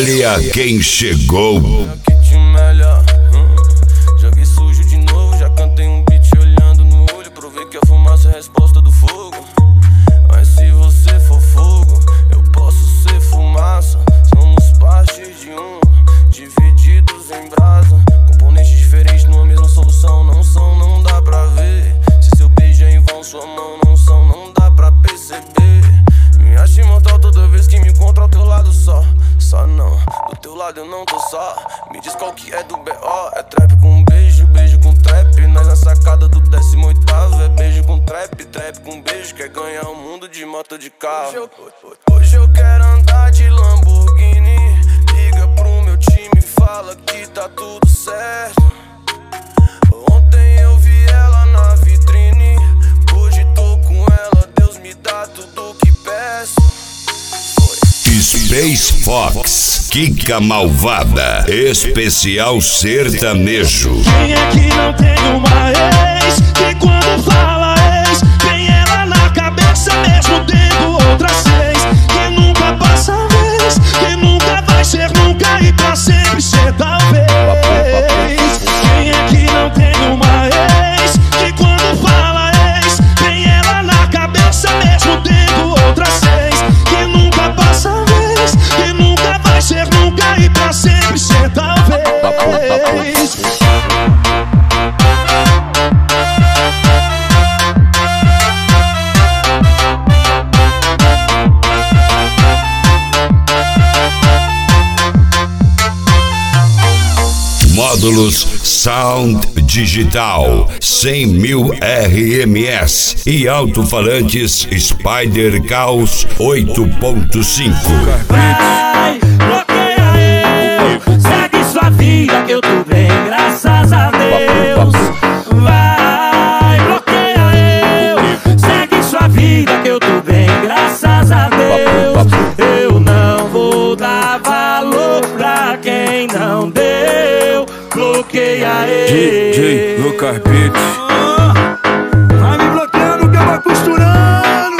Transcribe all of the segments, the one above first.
Olha quem chegou. Joguei sujo de novo, já cantei um beat olhando no olho. Provei que a fumaça é a resposta do fogo. Mas se você for fogo, eu posso ser fumaça. Somos parte de um, divididos em brasa. Componentes diferentes numa mesma solução. Não são, não dá pra ver. Se seu beijo é em vão, sua mão não são, não dá pra perceber. Me acho imortal toda vez que me encontro ao teu lado só. Só não, do teu lado eu não tô só. Me diz qual que é do B.O. É trap com beijo, beijo com trap. Nós na sacada do 18º. É beijo com trap, trap com beijo. Quer ganhar o mundo de moto de carro. Hoje eu quero andar de Lamborghini. Liga pro meu time e fala que tá tudo certo. Ontem eu vi ela na vitrine. Hoje tô com ela, Deus me dá tudo que peço. Space Fox, Kika Malvada, especial sertanejo. Quem é que não tem uma ex, que quando fala ex, tem ela na cabeça mesmo tendo outras seis. Que nunca passa vez, que nunca vai ser nunca e pra sempre ser talvez. Quem é que não tem uma ex, que quando fala ex, tem ela na cabeça mesmo tendo outras seis. Que nunca passa vez, que nunca vai ser nunca e pra sempre ser talvez. Módulos Sound Digital 100.000 RMS e alto-falantes Spider Caos 8.5. Vai, bloqueia eu, segue sua vida que eu tô bem, graças a Deus. Vai, bloqueia eu, segue sua vida que eu tô bem, graças a Deus. Eu não vou dar valor pra quem não deu. Bloqueia ele. DJ Lucas Beats. Vai me bloqueando que eu vou costurando.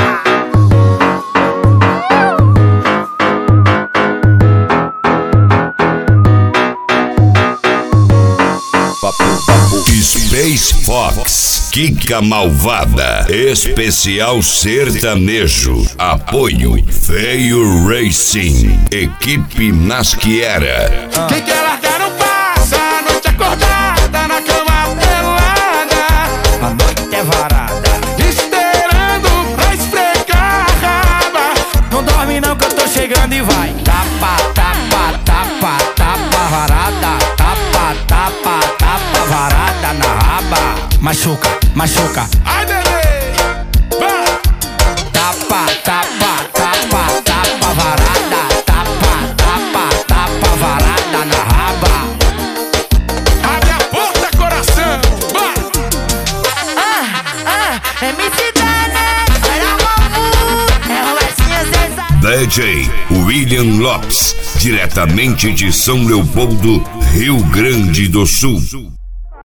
Space Fox, Kika Malvada, especial sertanejo. Apoio Feio Racing, equipe Nasquiera. Quem quer largar não passa, a noite acordada na cama pelada. A noite é varada, Esperando pra esfregar a raba. não dorme não que eu tô chegando e vai. Tapa, tapa, tapa, tapa varada. Tapa, tapa, tapa varada na raba. Machuca, machuca. Ai, bebê, vai. Tapa, tapa, tapa, tapa varada. Tapa, tapa, tapa varada na raba. Abre a porta, coração, vai. MC Dane, era mamu, é o Marcinho DJ William Lopes, diretamente de São Leopoldo, Rio Grande do Sul.